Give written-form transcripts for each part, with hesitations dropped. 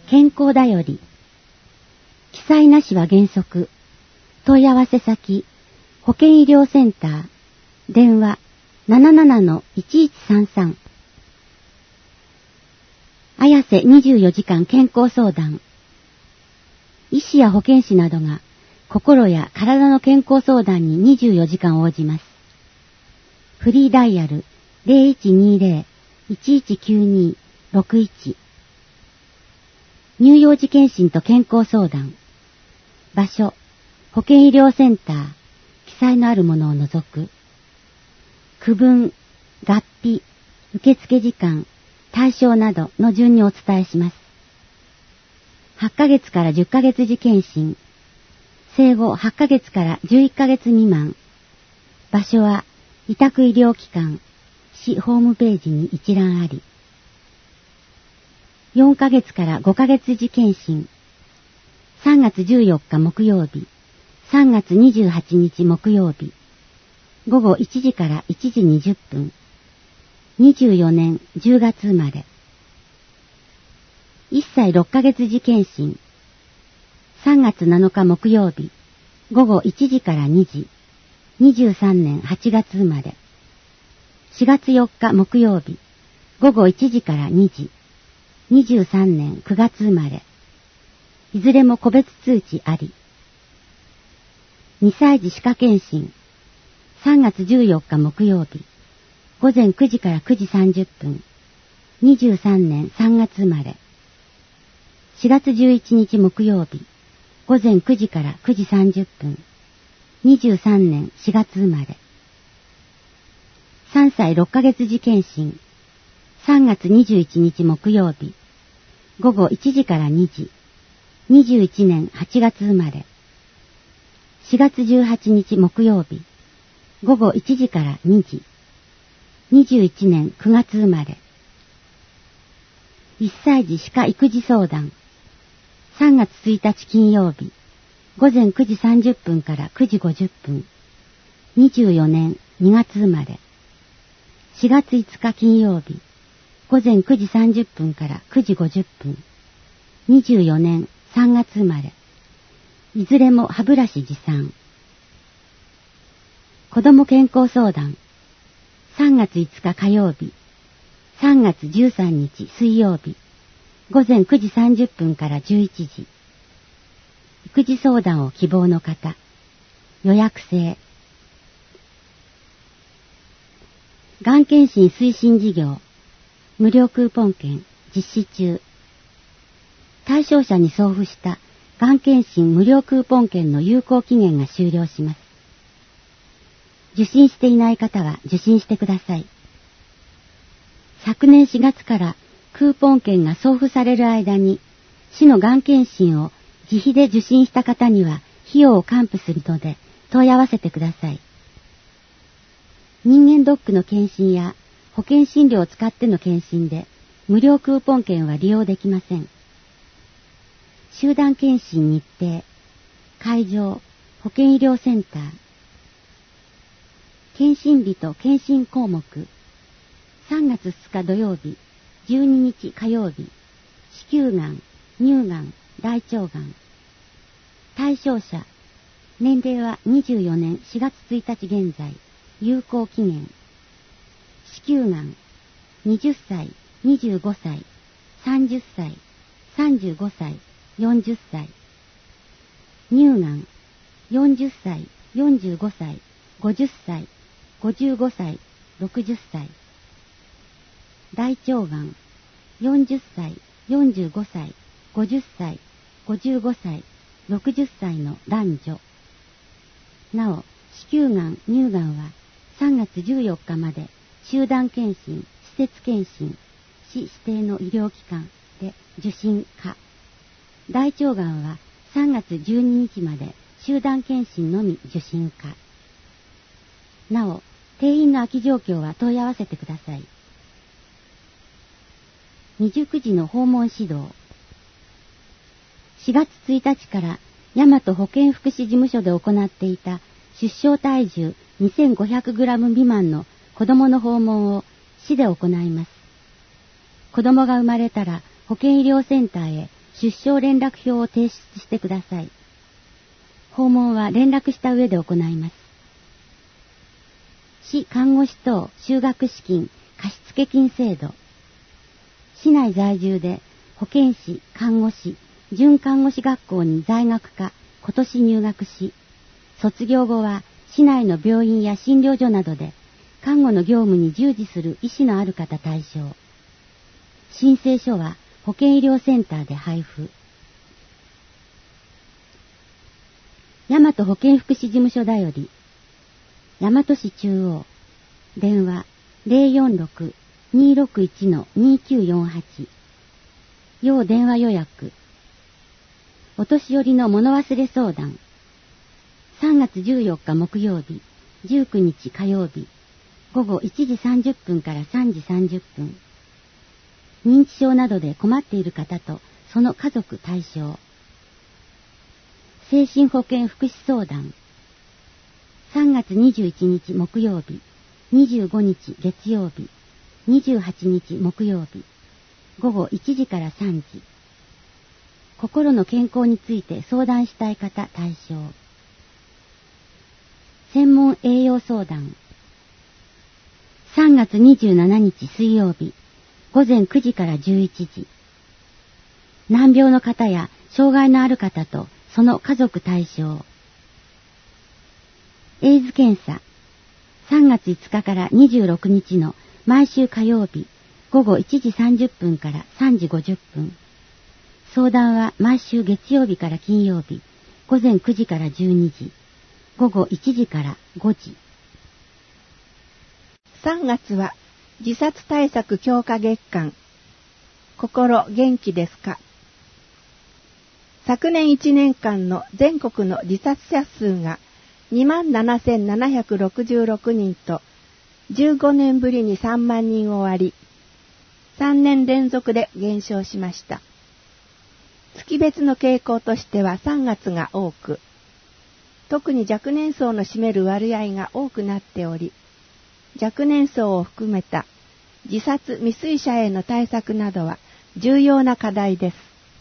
健康だより。記載なしは原則。問い合わせ先、保健医療センター、電話 77-1133。綾瀬24時間健康相談。医師や保健師などが心や体の健康相談に24時間応じます。フリーダイヤル 0120-1192-61。乳幼児健診と健康相談。場所、保健医療センター、記載のあるものを除く。区分、合併、受付時間、対象などの順にお伝えします。8ヶ月から10ヶ月時健診。生後8ヶ月から11ヶ月未満。場所は委託医療機関、市ホームページに一覧あり。4ヶ月から5ヶ月時健診。3月14日木曜日、3月28日木曜日。午後1時から1時20分。24年10月生まれ。1歳6ヶ月時健診。3月7日木曜日、午後1時から2時。23年8月生まれ。4月4日木曜日、午後1時から2時。23年9月生まれ。いずれも個別通知あり。2歳児歯科検診。3月14日木曜日。午前9時から9時30分。23年3月生まれ。4月11日木曜日。午前9時から9時30分。23年4月生まれ。3歳6ヶ月時検診。3月21日木曜日。午後1時から2時。21年8月生まれ。4月18日木曜日。午後1時から2時。21年9月生まれ。1歳児歯科育児相談。3月1日金曜日。午前9時30分から9時50分。24年2月生まれ。4月5日金曜日。午前9時30分から9時50分。24年3月生まれ。いずれも歯ブラシ持参。子ども健康相談。3月5日火曜日。3月13日水曜日。午前9時30分から11時。育児相談を希望の方。予約制。がん検診推進事業。無料クーポン券実施中。対象者に送付したがん検診無料クーポン券の有効期限が終了します。受診していない方は受診してください。昨年4月からクーポン券が送付される間に、市のがん検診を自費で受診した方には費用を還付するので問い合わせてください。人間ドックの検診や保険診療を使っての検診で無料クーポン券は利用できません。集団検診日程、会場、保健医療センター。検診日と検診項目。3月2日土曜日、12日火曜日。子宮がん、乳がん、大腸がん。対象者。年齢は24年4月1日現在。有効期限。子宮がん。20歳、25歳、30歳、35歳、40歳。乳がん。40歳、45歳、50歳、55歳、60歳。大腸がん。40歳、45歳、50歳、55歳、60歳の男女。なお、子宮がん、乳がんは3月14日まで集団検診、施設検診、市指定の医療機関で受診可。大腸がんは3月12日まで集団検診のみ受診可。なお、定員の空き状況は問い合わせてください。未熟児の訪問指導。4月1日から大和保健福祉事務所で行っていた出生体重 2500g 未満の子供の訪問を市で行います。子供が生まれたら保健医療センターへ出生連絡票を提出してください。訪問は連絡した上で行います。市看護師等就学資金貸付金制度。市内在住で保健師、看護師、準看護師学校に在学か今年入学し、卒業後は市内の病院や診療所などで看護の業務に従事する意思のある方対象。申請書は保健医療センターで配布。大和保健福祉事務所だより、大和市中央、電話 046-261-2948、要電話予約。お年寄りの物忘れ相談。3月14日木曜日、19日火曜日、午後1時30分から3時30分。認知症などで困っている方とその家族対象。精神保健福祉相談。3月21日木曜日、25日月曜日、28日木曜日、午後1時から3時。心の健康について相談したい方対象。専門栄養相談。3月27日水曜日、午前9時から11時。難病の方や障害のある方とその家族対象。エイズ検査。3月5日から26日の毎週火曜日、午後1時30分から3時50分。相談は毎週月曜日から金曜日、午前9時から12時、午後1時から5時。 3月は自殺対策強化月間。心元気ですか？昨年1年間の全国の自殺者数が27,766 人と15年ぶりに3万人を割り、3年連続で減少しました。月別の傾向としては3月が多く、特に若年層の占める割合が多くなっており、若年層を含めた自殺未遂者への対策などは重要な課題です。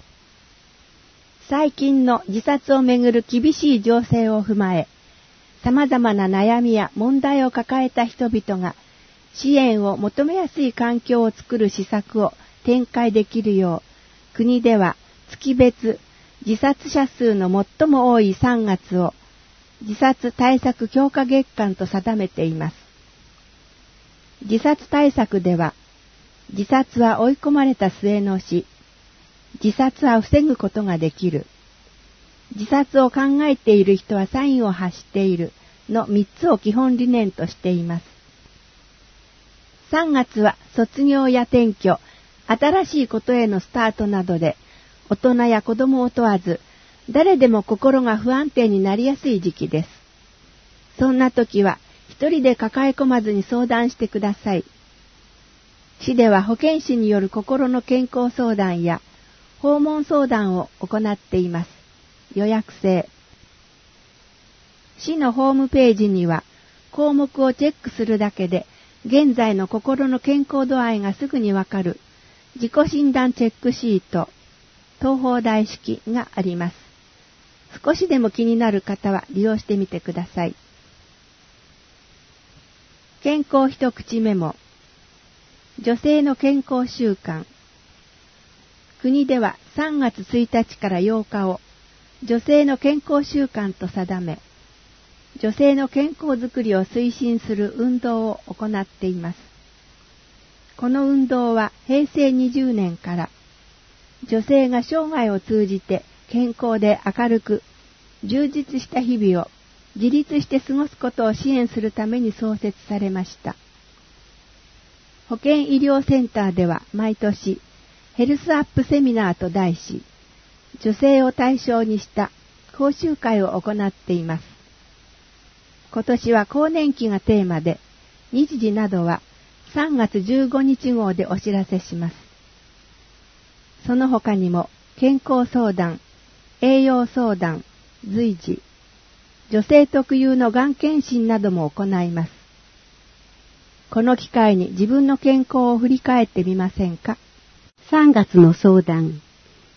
最近の自殺をめぐる厳しい情勢を踏まえ、様々な悩みや問題を抱えた人々が支援を求めやすい環境を作る施策を展開できるよう、国では月別自殺者数の最も多い3月を自殺対策強化月間と定めています。自殺対策では、自殺は追い込まれた末の死、自殺は防ぐことができる、自殺を考えている人はサインを発しているの3つを基本理念としています。3月は卒業や転居、新しいことへのスタートなどで、大人や子供を問わず、誰でも心が不安定になりやすい時期です。そんな時は、一人で抱え込まずに相談してください。市では保健師による心の健康相談や訪問相談を行っています。予約制。市のホームページには項目をチェックするだけで現在の心の健康度合いがすぐにわかる自己診断チェックシート、東方台式があります。少しでも気になる方は利用してみてください。健康一口メモ。女性の健康習慣。国では3月1日から8日を女性の健康習慣と定め、女性の健康づくりを推進する運動を行っています。この運動は平成20年から女性が生涯を通じて健康で明るく充実した日々を自立して過ごすことを支援するために創設されました。保健医療センターでは毎年ヘルスアップセミナーと題し、女性を対象にした講習会を行っています。今年は更年期がテーマで、日時などは3月15日号でお知らせします。その他にも健康相談、栄養相談、随時、女性特有のがん検診なども行います。この機会に自分の健康を振り返ってみませんか？ 3月の相談。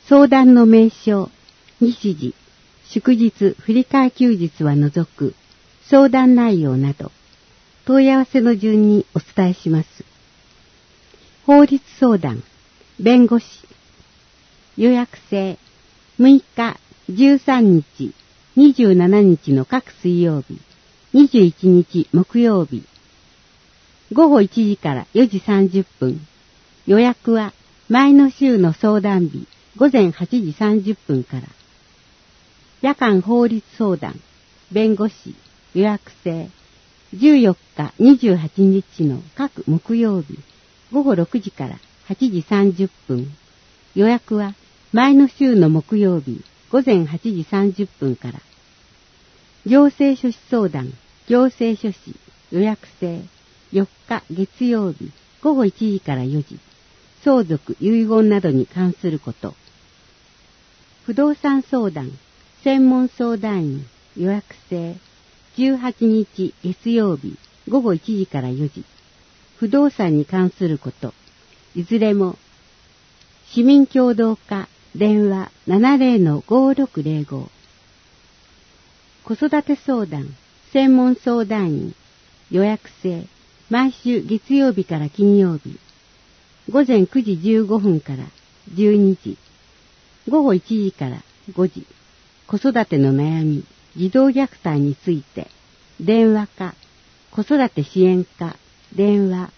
相談の名称、日時、祝日、振り替え休日は除く相談内容など、問い合わせの順にお伝えします。法律相談、弁護士、予約制、6日、13日、27日の各水曜日、21日木曜日、午後1時から4時30分、予約は前の週の相談日、午前8時30分から。夜間法律相談、弁護士、予約制、14日、28日の各木曜日、午後6時から8時30分。予約は前の週の木曜日、午前8時30分から。行政書士相談、行政書士、予約制、4日月曜日、午後1時から4時。相続、遺言などに関すること。不動産相談、専門相談員、予約制、18日月曜日、午後1時から4時。不動産に関すること。いずれも、市民協働課、電話 70-5605。子育て相談、専門相談員、予約制、毎週月曜日から金曜日。午前9時15分から12時。午後1時から5時。子育ての悩み、児童虐待について、電話か、子育て支援課、電話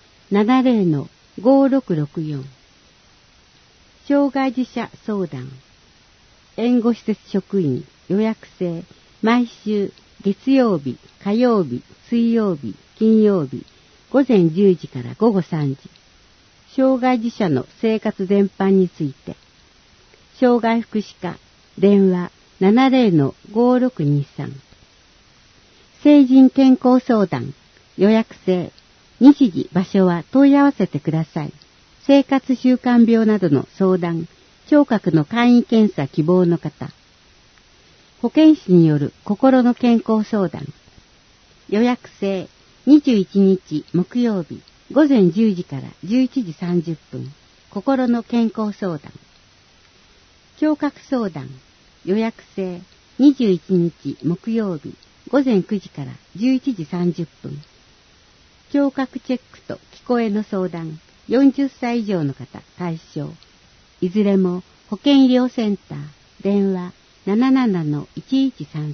70-5664。障害児者相談、援護施設職員、予約制、毎週月曜日、火曜日、水曜日、金曜日、午前10時から午後3時。障害児者の生活全般について、障害福祉課、電話 70-5623。成人健康相談、予約制、日時、場所は問い合わせてください。生活習慣病などの相談、聴覚の簡易検査希望の方。保健師による心の健康相談、予約制、21日木曜日、午前10時から11時30分、心の健康相談。聴覚相談、予約制、21日木曜日、午前9時から11時30分。聴覚チェックと聞こえの相談、40歳以上の方対象。いずれも保健医療センター、電話 77-1133。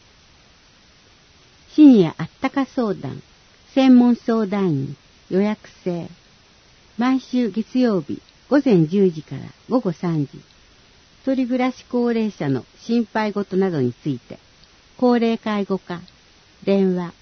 シニアあったか相談、専門相談員、予約制。毎週月曜日、午前10時から午後3時。一人暮らし高齢者の心配事などについて、高齢介護課、電話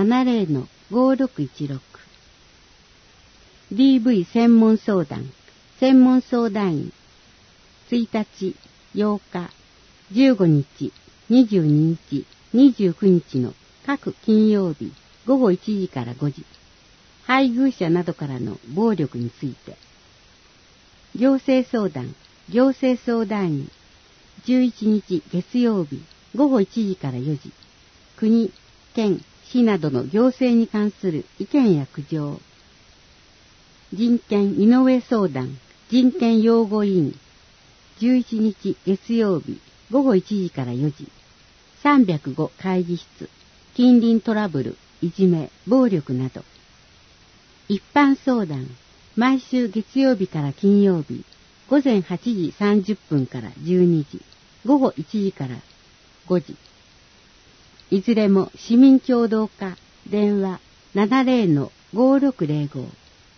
70-5616。DV 専門相談、専門相談員、1日、8日、15日、22日、29日の各金曜日、午後1時から5時。配偶者などからの暴力について。行政相談、行政相談員、11日月曜日、午後1時から4時。国、県、市などの行政に関する意見や苦情。人権井上相談、人権擁護委員、11日月曜日、午後1時から4時。305会議室、近隣トラブル、いじめ、暴力など。一般相談、毎週月曜日から金曜日、午前8時30分から12時、午後1時から5時。いずれも市民協働課、電話 70-5605。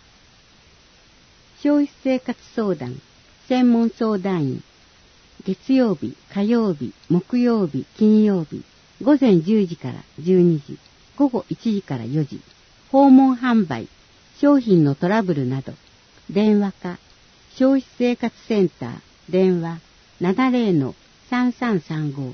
消費生活相談、専門相談員、月曜日、火曜日、木曜日、金曜日、午前10時から12時、午後1時から4時。訪問販売、商品のトラブルなど、電話か、消費生活センター、電話 70-3335。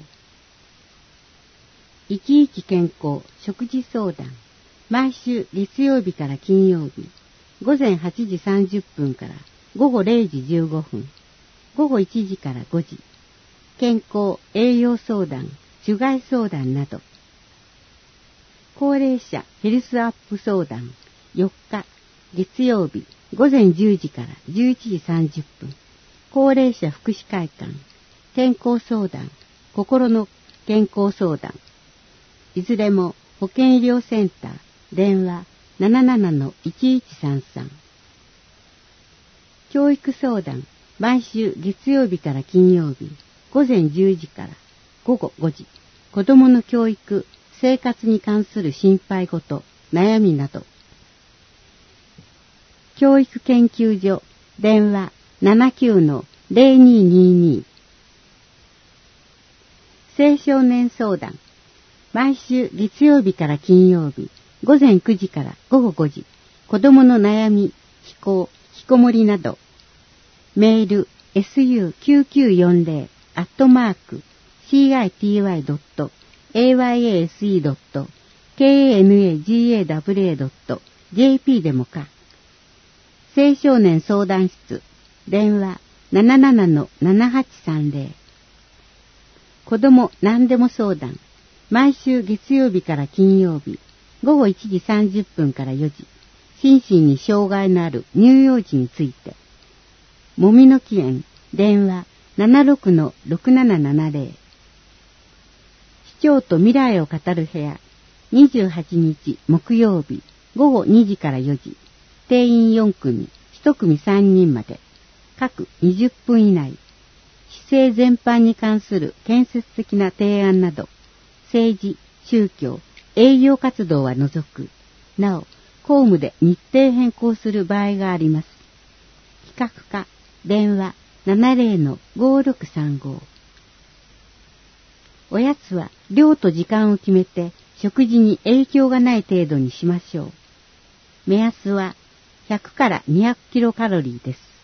生き生き健康、食事相談、毎週月曜日から金曜日、午前8時30分から午後0時15分、午後1時から5時。健康、栄養相談、種害相談など。高齢者ヘルスアップ相談、4日、月曜日、午前10時から11時30分。 高齢者福祉会館、健康相談、心の健康相談。いずれも保健医療センター、電話 77-1133。教育相談、毎週月曜日から金曜日、午前10時から午後5時。子供の教育、生活に関する心配事、悩みなど。教育研究所、電話 79-0222。青少年相談、毎週月曜日から金曜日、午前9時から午後5時。子供の悩み、非行、引きこもりなど。メール su9948-city.ayase.kanaga.jp でもか。青少年相談室、電話 77-7830。子供何でも相談、毎週月曜日から金曜日、午後1時30分から4時。心身に障害のある乳幼児について。もみの木園、電話 76-6770。市長と未来を語る部屋、28日木曜日、午後2時から4時。定員4組、1組3人まで。各20分以内。市政全般に関する建設的な提案など、政治、宗教、営業活動は除く。なお、公務で日程変更する場合があります。企画課、電話 70-5635。おやつは量と時間を決めて食事に影響がない程度にしましょう。目安は100から200キロカロリーです。